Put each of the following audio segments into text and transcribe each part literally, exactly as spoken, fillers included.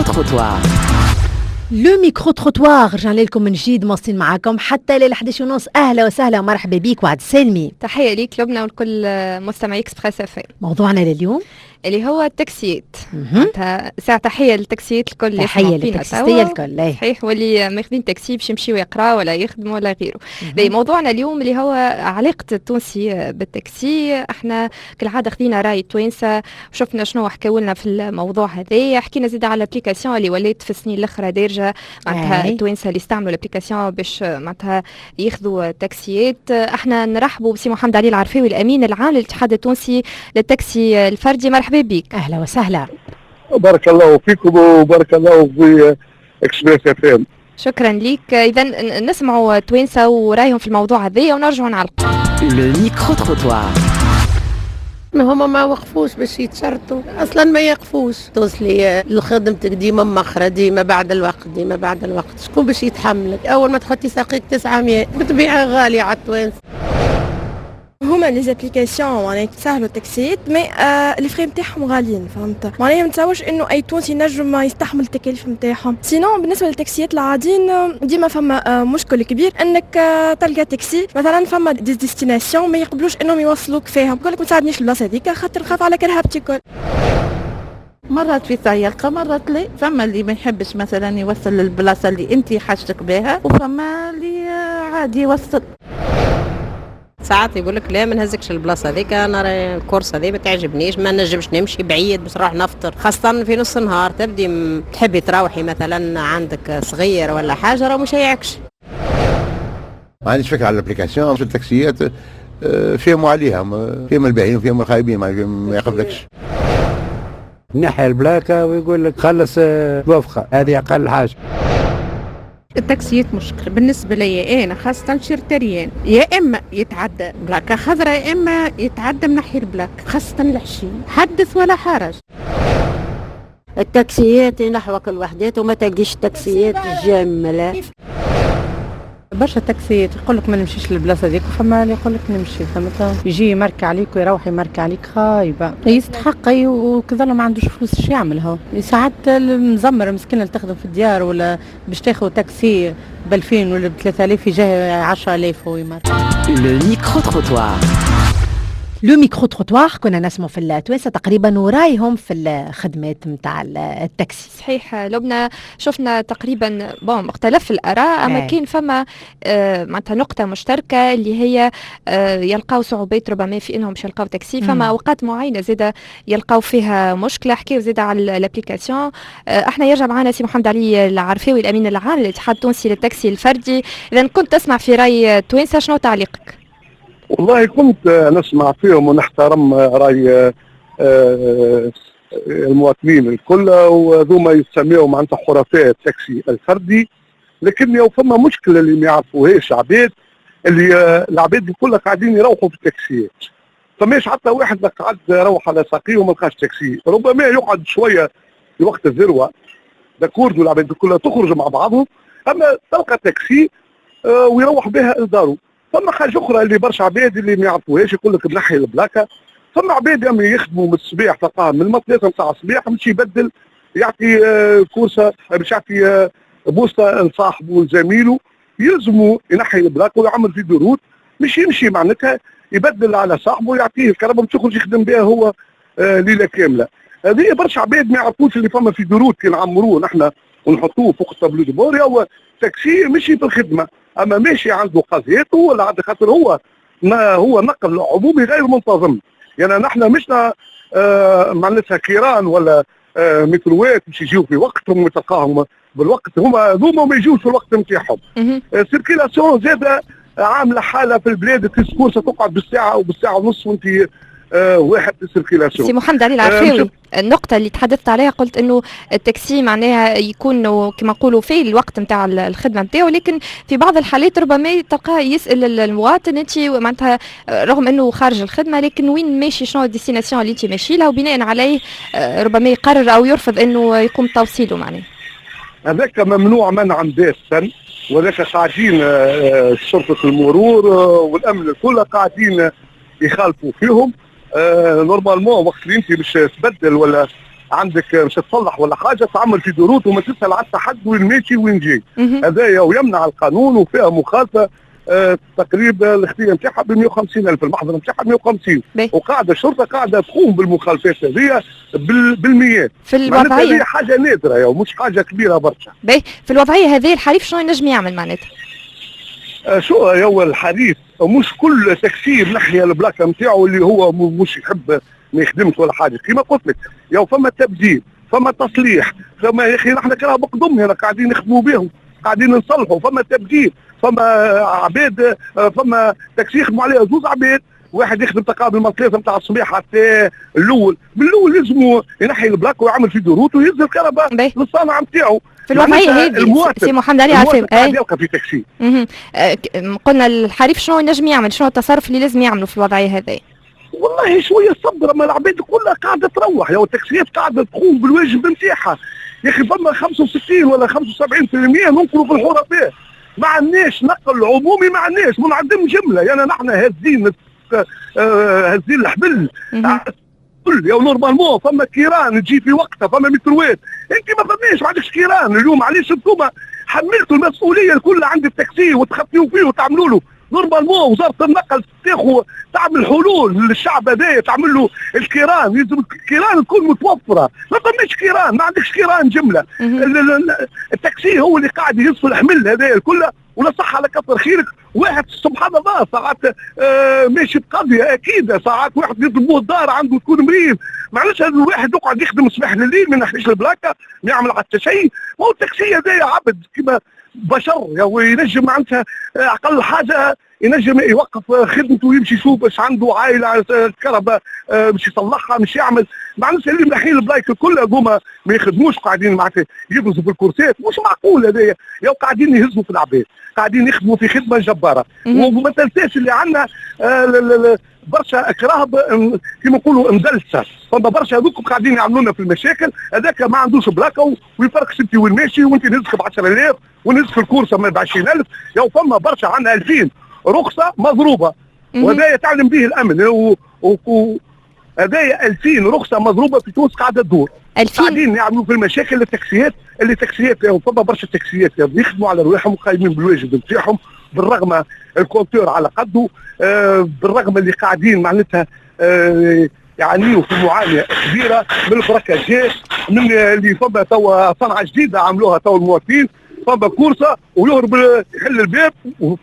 ميكرو-تروتوار. لو ميكرو تروتوار رجعنا لكم من جديد، مواصلين معاكم حتى ليلة إحدى عشر ونص. أهلا وسهلا ومرحبا بيك وعد سلمي. تحية ليك لبنى ولكل مستمعي إكسبريس اف ام. موضوعنا لليوم اللي هو التاكسيات. ساعة تحية للتاكسيات الكل، تحية للتاكسيستية الكل. صحيح، واللي ماخذين تاكسي باش يمشيو يقرا ولا يخدموا ولا غيره. موضوعنا اليوم اللي هو علاقة التونسي بالتاكسي. احنا كالعادة خذينا راي توانسة وشفنا شنو حكاوا لنا في الموضوع هذا. حكينا زيد على الابليكاسيون اللي ولات في السنين الاخرى دارجة معناتها التوانسة اللي استعملوا الابليكاسيون باش معناتها ياخذوا تاكسيات. احنا نرحبوا بسي محمد علي العرفاوي الامين العام للاتحاد التونسي للتاكسي الفردي. مرحبا بك. اهلا وسهلا. بارك الله فيكم وبارك الله في اكسبريس اف ام. شكرا لك. اذا نسمعوا توانسة ورايهم في الموضوع هذا ونرجعوا نعلقوا. لو ميكرو-تروتوار. هما ما وقفوش باش يتشرطوا، اصلا ما يقفوش. توصلي لخدمتك ديما مخرة، ديما بعد الوقت، ديما بعد الوقت. شكون باش يتحملك؟ اول ما تحطي ساقيك تسعمية بتبيعها غالية على التوانسة. هما لي زابليكاسيون معناها تسهلوا التاكسيات، مي آه لي فري نتاعهم غاليين، فهمت معناها ما نتصورش انه اي تونسي نجم يستحمل التكاليف نتاعهم. سينون بالنسبه للتاكسيات العاديين ديما فما آه مشكل كبير انك آه تلقى تاكسي مثلا فما دي ديستيناسيون ما يقبلوش انهم يوصلوك فيهم، يقول لك ما تساعدنيش البلاصه هذيك خاطر نخاف على كرهبتي الكل. مرات في سياقة مرات لا، فما اللي ما يحبش مثلا يوصل للبلاصه اللي انت حاجتك بها، وفما اللي عادي يوصل. ساعات يقول لك لا ما نهزكش البلاصه هذيك، انا الكورس هذه ما تعجبنيش، ما نجمش نمشي بعيد باش نروح نفطر، خاصه في نص النهار تبدي م... تحبي تروحي مثلا عندك صغير ولا حاجه راه مش هيعكش. ما عنديش فكره على الابليكاسيون في التاكسيات، فهموا عليها، فهم الباهين وفهم الخايبين، ما يقبلكش. نحي البلاكه ويقول لك خلص الوفقه، هذه اقل حاجه. التاكسيات مشكل بالنسبه لي انا خاصه شرتريان، يا اما يتعدى بلاكه خضراء يا اما يتعدى من ناحيه البلاك، خاصه العشي حدث ولا حرج. التاكسيات ينحوك الوحدات وما تلقيش تاكسيات جامله. برشا تاكسيات يقول لك ما نمشيش للبلاصه هذيك، وفما اللي يقول لك نمشي، فهمت؟ يجي يمرك عليك ويروح يمرك عليك، خايبه يستحق وكذا ما عندوش فلوس ايش يعمل هو؟ ساعات المزمر مسكين اللي تخدم في الديار ولا باش تاخذ تاكسي ب ألفين ولا ب ثلاثة آلاف يجي عشرة آلاف هو يمر. لو ميكرو-تروتوار. لو ميكرو تروتوار كنا نسمع في التوانسة تقريبا ورايهم في الخدمات نتاع التاكسي. صحيح لبنى، شفنا تقريبا بون مختلف الآراء، أما كاين فما آه معناتها نقطة مشتركة اللي هي آه يلقاو صعوبات ربما في إنهم باش يلقاو تاكسي، فما أوقات معينة زيادة يلقاو فيها مشكلة. حكيو زيادة على الابليكاسيون. آه احنا يرجع معنا سي محمد علي العرفاوي الأمين العام للاتحاد التونسي للتاكسي الفردي. إذا كنت تسمع في رأي توانسة شنو تعليقك؟ والله كنت نسمع فيهم ونحترم راي المواطنين الكل، وذوما يسميوا معناتها حرفاء التاكسي الفردي، لكن يو فما مشكله اللي ما يعرفوهاش عباد، اللي العباد الكل قاعدين يروحوا في التاكسيات، فماش حتى واحد قاعد يروح على ساقيه وما لقاش تاكسي، ربما يقعد شويه في وقت الذروه داكورد والعباد الكل تخرج مع بعضهم، اما تلقى تاكسي ويروح بها لدارو. فما حاجه اخرى اللي برشا عباد اللي ما يعرفوهاش يقول لك بنحي البلاكه، فما عباد يوم يخدموا من الصباح تلقاهم من المطلسه نتاع الصباح مش يبدل، يعطي آه كورسه باش يعطي آه بوسطه لصاحبه لزميله، يلزموا ينحي البلاكه ويعمل في دروت، مش يمشي معناتها يبدل على صاحبه يعطيه الكهرباء باش يخرج يخدم بها هو آه ليله كامله. هذه برشا عباد ما يعرفوش اللي فما في دروت كي نعمروه نحن ونحطوه فوق الطابلو دو بور، هو تاكسي مشي في الخدمه، اما ماشي عنده قضيته ولا عنده خاطر هو ما هو نقل عمومي غير منتظم. يعني نحن مش آه معناتها كيران ولا آه متروات باش يجيو في وقتهم وتلقاهم بالوقت، هما ذوما ما يجوش في الوقت نتاعهم. سيركيلاسيون زاده عامله حاله في البلاد، الكورس تقعد بالساعه او بالساعه ونص وانت آه واحد السيركيلاسيون. سي محمد علي العرفاوي، آه النقطة اللي تحدثت عليها قلت انه التاكسي معناها يكون كما نقولوا في الوقت نتاع الخدمة نتاعو، لكن في بعض الحالات ربما تلقاه يسأل المواطن انت معناتها رغم انه خارج الخدمة لكن وين ماشي، شنو الديستيناسيون اللي انت ماشي لها، وبناء عليه آه ربما يقرر او يرفض انه يقوم توصيله معناه. هذاك ممنوع منعا باسا، وذاك قاعدين شرطة المرور والامن الكل قاعدين يخالفوا فيهم. آه نورمالمون وقت اللي انت مش تبدل ولا عندك مش تصلح ولا حاجه تعمل في دروط وما تسال على التحد وين ماشي وين جاي. هذايا ويمنع القانون وفيها مخالفه آه تقريبا الاختيار نتاعها ب مئة وخمسين ألف، المحضر نتاعها مئة وخمسين، وقاعده الشرطه قاعده تقوم بالمخالفات هذه بالمئات. في الوضعيه هذه حاجه نادره ومش حاجه كبيره برشا. باهي في الوضعيه هذه الحريف شنو ينجم يعمل معناتها؟ آه شو هو الحريف مش كل تكسير ناحيه البلاكه نتاعو اللي هو مش يحب ما يخدمش ولا حاجه، كيما قلت لك يا فما تبديل، فما تصليح، فما يا اخي نحن كرا بقدم هنا قاعدين نخدموا بهم، قاعدين نصلحوا، فما تبديل، فما عباد، فما تكسير يخدموا عليها زوز عباد، واحد يخدم تقابل من ثلاثه نتاع الصباح حتى الاول، من الاول لازم ينحي البلاك ويعمل في دروت ويهز الكهرباء للصانع نتاعو. في الوضعيه هذه سي محمد علي عفيف قاعد يلقى في تكسير. قلنا الحريف شنو ينجم يعمل، شنو التصرف اللي لازم يعملوا في الوضعية هذه؟ والله شويه صبر، ما العباد كلها قاعده تروح، يا التكسيرات قاعده تقوم بالواجب نتاعها. يا اخي فما خمسة وستين ولا خمسة وسبعين بالمئة ننقلوا في الحرفاء، ما عندناش نقل عمومي، ما عندناش منعدم جمله، يعني نحن هازين آه هازين الحبل كل يا نورمالمون. فما كيران تجي في وقتها، فما متروات، انت ما فماش ما عندكش كيران اليوم، علاش انتم حملتوا المسؤوليه الكل عند التكسير وتخفيوا فيه وتعملوا له نورمالمون. وزاره النقل تاخذ تعمل حلول للشعب هذايا، تعمل له الكيران، يلزم الكيران تكون متوفره، ما فماش كيران، ما عندكش كيران جمله. التكسير هو اللي قاعد يصف الحمل هذايا كلها، ولا صح على كثر خيرك. واحد سبحان الله ساعات آه ماشي بقضيه اكيد، ساعات واحد يطلبوه الدار عنده تكون مريض، معلش هذا الواحد يقعد يخدم صباح لليل ما ينحيش البلاكه، ما يعمل حتى شيء. ما هو التكسير هذايا عبد كما بشر، ينجم معناتها اقل حاجه ينجم يوقف خدمته ويمشي يشوف باش عنده عائله كهرباء باش يصلحها، مش يعمل. معناتها اللي منحين البلايك الكل هذوما ما يخدموش، قاعدين معناتها يبرزوا في الكرسيات، مش معقول هذايا. يا قاعدين يهزوا في العباد، قاعدين يخدموا في خدمه جباره. وما تنساش اللي عندنا آه برشا اكراهب كيما نقولوا مدلسه، فما برشا هذوك قاعدين يعملوا لنا في المشاكل. هذاك ما عندوش بلاكه ويفرقش انت وين ماشي، وانت نهزك ب عشرة آلاف ونهزك في الكورسه ب عشرين ألف. يا فما برشا عندنا ألفين رخصه مضروبه، وهذا تعلم به الامن. هذايا ألفين رخصه مضروبه في تونس قاعده تدور، قاعدين يعملوا في المشاكل التاكسيات اللي تاكسيات فما برشا تاكسيات يخدموا على رواحهم وقايمين بالواجب نتاعهم، بالرغم الكونتور على قده، آه بالرغم اللي قاعدين معناتها آه يعانيوا في معاناه كبيره من البركاجات، من اللي فما توا صنعه جديده عملوها توا المواطنين، فما كورسه ويهرب يحل الباب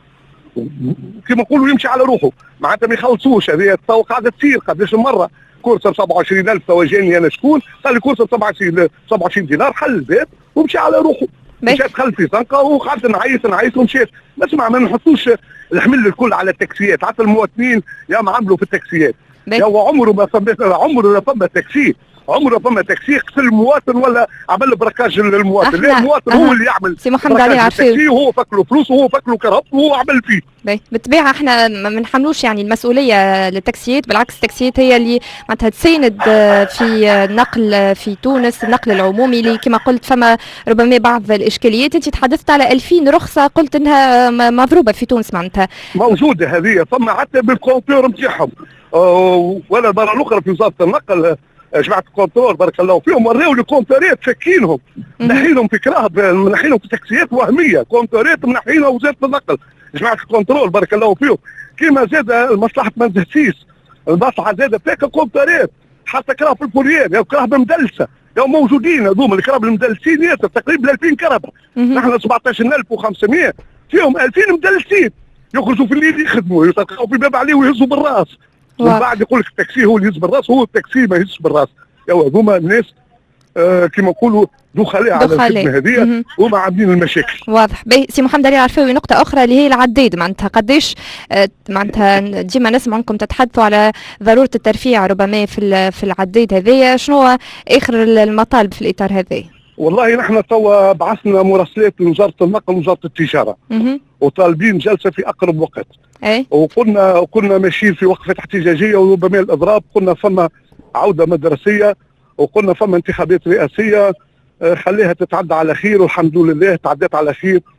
كما نقولوا يمشي على روحه، معناتها ما يخلصوش. هذه توا قاعده تصير قداش مره كورسه ب سبعة وعشرين ألف توا جاني انا شكون قال لي كورسه ب سبعة وعشرين دينار، حل الباب ومشي على روحه، مشات دخل في زنقه وقعدت نعيط نعيط ومشيت. نسمع ما نحطوش الحمل الكل على التاكسيات، حتى المواطنين يا ما عملوا في التاكسيات. يا عمره ما فما عمره ما فما تاكسي، عمره فما تاكسي قتل المواطن ولا عمل براكاج للمواطن، لا المواطن هو اللي يعمل سي محمد علي عفيف، وهو فكله فلوس وهو فكله كرهبته وهو عمل فيه. باهي بالطبيعه احنا ما بنحملوش يعني المسؤوليه للتاكسيات، بالعكس التاكسيات هي اللي معناتها تساند في النقل في تونس، النقل العمومي اللي كما قلت فما ربما بعض الاشكاليات. انت تحدثت على ألفين رخصه قلت انها مضروبه في تونس، معناتها موجوده هذه، فما حتى بالكونتور نتاعهم. ولا المره الاخرى في وزاره النقل جماعه الكونترول بارك الله فيهم وراو لي كونتورات فكينهم، منحينهم في كراهب، منحينهم في تاكسيات وهميه، كونتورات منحينها وزاره النقل جماعه الكونترول بارك الله فيهم. كيما زاد مصلحه منزهتيس المصلحه زاد فيك كونتورات، حتى كراهب البوليان، كراهب مدلسه، يوم موجودين هذوما الكراب المدلسين ياسر تقريبا ألفين كربه، نحن سبعطاش ألف وخمسمئة فيهم ألفين مدلسين يخرجوا في الليل يخدموا يتلقاو في باب عليه ويهزوا بالراس، ومن بعد يقول لك التاكسي هو اللي يهز بالراس، هو التاكسي ما يهزش بالراس. يا هذوما الناس آه كما نقولوا دخلاء على الخدمه هذه وما عاملين المشاكل. واضح. باهي سي محمد علي عرفاوي، نقطه اخرى اللي هي العداد، معناتها قداش آه معناتها ديما نسمع عنكم تتحدثوا على ضروره الترفيع ربما في في العداد هذايا، شنو هو اخر المطالب في الاطار هذا؟ والله نحن توا بعثنا مراسلات لوزاره النقل ووزاره التجاره وطالبين جلسه في اقرب وقت. اي وقلنا كنا ماشيين في وقفه احتجاجيه وربما الاضراب، قلنا فما عوده مدرسيه وقلنا فما انتخابات رئاسيه، خليها تتعدى على خير والحمد لله تعدت على خير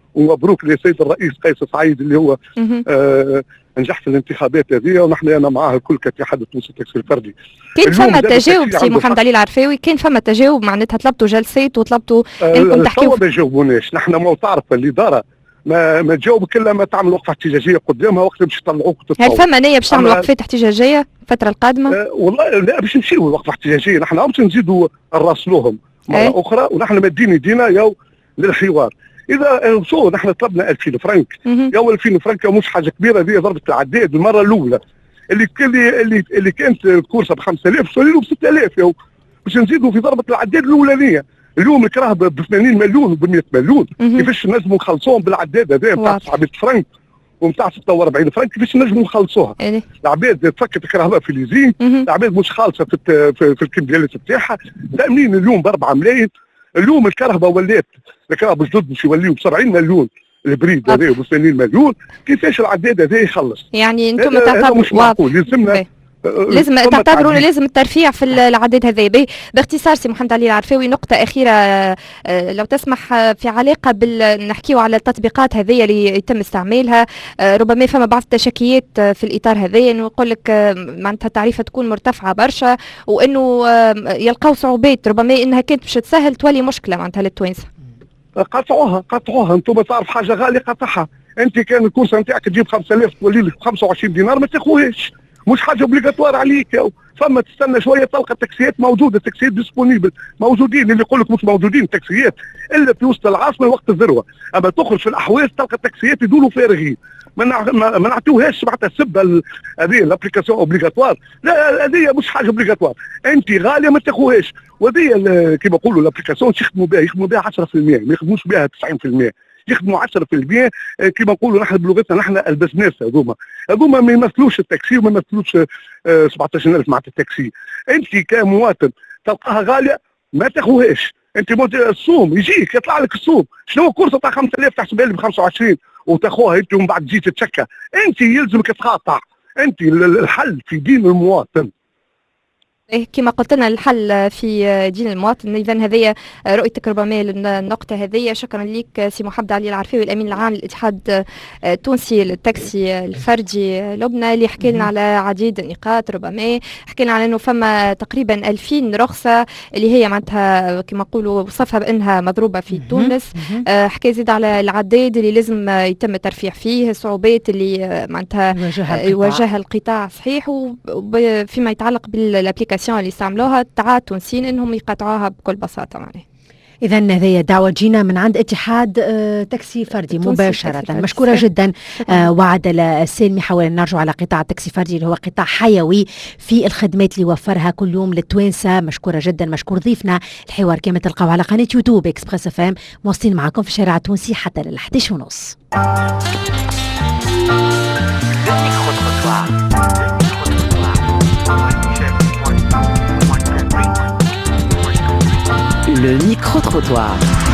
ومبروك للسيد الرئيس قيس سعيد اللي هو آه نجح في الانتخابات هذه، ونحن انا معاه الكل كاتحاد التونسي التكسير الفردي. كان فما تجاوب سي محمد علي العرفاوي، كان فما تجاوب معناتها طلبتوا جلسات وطلبتوا انكم تحكيوا؟ ما جاوبوناش، نحن ما تعرف الاداره ما ما تجاوبك الا ما تعمل وقفه احتجاجيه قدامها وقت باش يطلعوك تتصور. هل فما نيه باش تعمل وقفات احتجاجيه الفتره القادمه؟ أه والله لا، باش نمشيو لوقفه احتجاجيه، نحن باش نزيدوا نراسلوهم مره أي. اخرى، ونحن مادين يدينا يو للحوار. اذا شو نحن طلبنا ألفين فرنك يو ألفين فرنك مش حاجه كبيره، هذه ضربه العداد المره الاولى اللي اللي اللي, اللي كانت الكورسه ب خمسة آلاف سوليلو ب ستة آلاف يو باش نزيدوا في ضربه العداد الاولانيه. اليوم الكراه ب ثمانين مليون وب مئة مليون، كيفاش نجموا نخلصوهم بالعداد هذا نتاع تسعمائة فرنك ونتاع ستة وأربعين فرنك، كيفاش نجموا نخلصوها؟ العباد تفكت الكهرباء في ليزين، العباد مش خالصه في في, في الكمبيالات نتاعها، تامين اليوم ب أربعة ملايين. اليوم الكهرباء ولات الكهرباء جدد باش يوليو ب سبعين مليون البريد هذا ب ثمانين مليون، كيفاش العداد هذا يخلص؟ يعني انتم تعتبروا مش معقول، لازمنا لازم تعتبروا لازم الترفيع في العداد هذا. باختصار سي محمد علي العرفاوي، نقطة أخيرة لو تسمح، في علاقة بال نحكيو على التطبيقات هذه اللي يتم استعمالها. ربما فما بعض التشكيات في الإطار هذا، إنه يقول لك معناتها التعريفة تكون مرتفعة برشا، وإنه يلقاو صعوبات، ربما إنها كانت باش تسهل تولي مشكلة معناتها للتوانسة. قطعوها قطعوها، أنتم تعرف حاجة غالية قطعها. أنت كان الكورسة نتاعك تجيب خمسة آلاف تولي لك خمسة وعشرين دينار ما تاخوهاش، مش حاجه اوبليغاتوار عليك. يو فما تستنى شويه تلقى التاكسيات موجوده، التاكسيات ديسبونيبل موجودين. اللي يقول لك مش موجودين التاكسيات الا في وسط العاصمه وقت الذروه، اما تخرج في الاحواز تلقى التاكسيات يدوروا فارغين. ما ما نعطيوهاش معناتها السبه هذه الابليكاسيون اوبليغاتوار، لا هذه مش حاجه اوبليغاتوار، انت غاليه ما تاخوهاش. وهذه كيما يقولوا الابليكاسيون يخدموا بها يخدموا بها عشرة بالمئة، ما يخدموش بها تسعين بالمئة، يخدموا عشرة بالمئة كما نقولوا نحن بلغتنا نحن البزنس. هذوما هذوما ما يمثلوش التاكسي وما يمثلوش سبعطاش ألف مع التاكسي. انت كمواطن تلقاها غاليه ما تاخوهاش، انت الصوم يجيك يطلع لك الصوم، شنو كورسه تاع خمسة آلاف تحسبها لي ب خمسة وعشرين وتاخوها انت ومن بعد تجي تتشكى. انت يلزمك تقاطع، انت الحل في دين المواطن. إيه كما قلت لنا الحل في دين المواطن. اذا هذه رؤيتك ربما للنقطه هذه. شكرا لك سي محمد علي العرفاوي الامين العام للاتحاد التونسي للتاكسي الفردي لبنى، اللي حكى لنا على عديد النقاط. ربما حكى لنا على انه فما تقريبا ألفين رخصه اللي هي معناتها كما نقولوا وصفها بانها مضروبه في تونس. حكى زيد على العداد اللي لازم يتم الترفيع فيه، الصعوبات اللي معناتها يواجهها القطاع صحيح، وفيما يتعلق بالابليكاسيون اللي استعملوها التعاد تونسيين انهم يقطعوها بكل بساطه. معناه اذا هذه دعوه جينا من عند اتحاد آه تاكسي فردي مباشره. تاكسي فردي. مشكوره جدا آه وعدل السالمي. حاولنا نرجع على قطاع التاكسي فردي اللي هو قطاع حيوي في الخدمات اللي يوفرها كل يوم للتوانسه. مشكوره جدا، مشكور ضيفنا. الحوار كما تلقاو على قناه يوتيوب اكسبريس اف ام، مواصلين معكم في الشارع التونسي حتى لل إحدى عشر ونص. Le micro-trottoir.